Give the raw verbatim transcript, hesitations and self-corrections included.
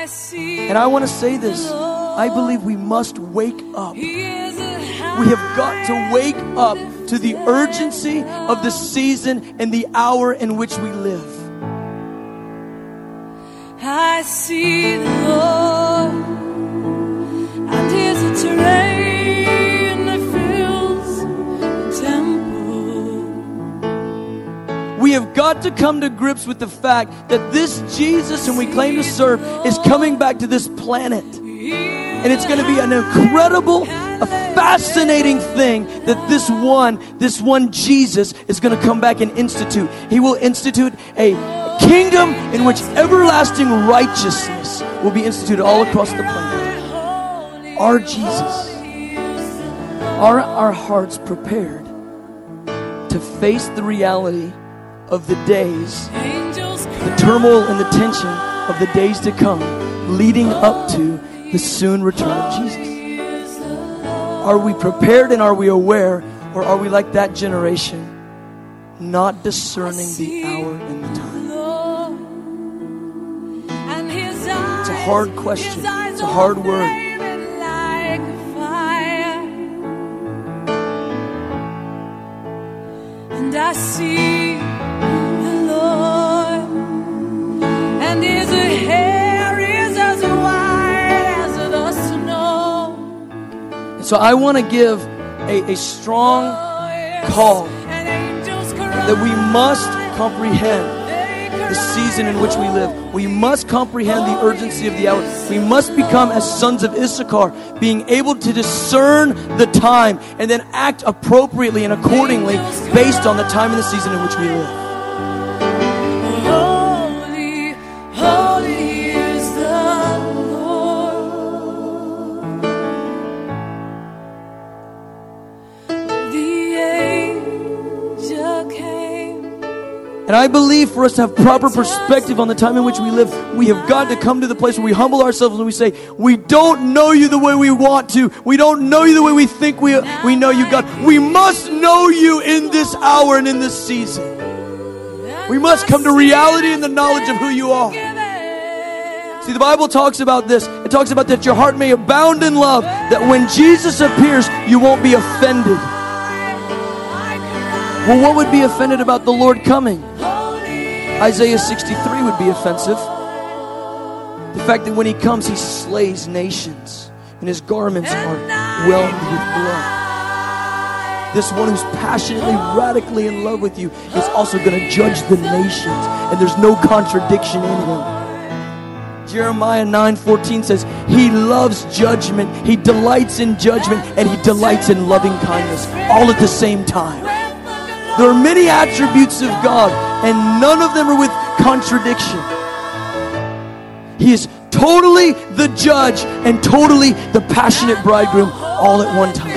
And I want to say this. I believe we must wake up. We have got to wake up to the urgency of the season and the hour in which we live. I see the Lord, and His terrain that fills the temple. We have got to come to grips with the fact that this Jesus whom we claim to serve is coming back to this planet. And it's going to be an incredible, a fascinating thing that this one, this one Jesus is going to come back and institute. He will institute a kingdom in which everlasting righteousness will be instituted all across the planet. Our Jesus, are our hearts prepared to face the reality of the days, the turmoil and the tension of the days to come, leading up to the soon return of Jesus? Are we prepared and are we aware, or are we like that generation, not discerning the hour and the time? It's a hard question. It's a hard word. And I see the Lord, and His hair is as white as the snow. So I want to give a, a strong call that we must comprehend the season in which we live. We must comprehend the urgency of the hour. We must become, as sons of Issachar, being able to discern the time and then act appropriately and accordingly based on the time and the season in which we live. Holy, holy is the Lord. The angel came. And I believe for us to have proper perspective on the time in which we live, we have got to come to the place where we humble ourselves and we say, we don't know you the way we want to. We don't know you the way we think we, we know you, God. We must know you in this hour and in this season. We must come to reality and the knowledge of who you are. See, the Bible talks about this. It talks about that your heart may abound in love, that when Jesus appears, you won't be offended. Well, what would be offended about the Lord coming? Isaiah sixty-three would be offensive. The fact that when He comes, He slays nations, and His garments are whelmed with blood. This one who's passionately, radically in love with you is also going to judge the nations, and there's no contradiction in Him. Jeremiah nine fourteen says, He loves judgment, He delights in judgment, and He delights in loving kindness, all at the same time. There are many attributes of God, and none of them are with contradiction. He is totally the judge and totally the passionate bridegroom all at one time.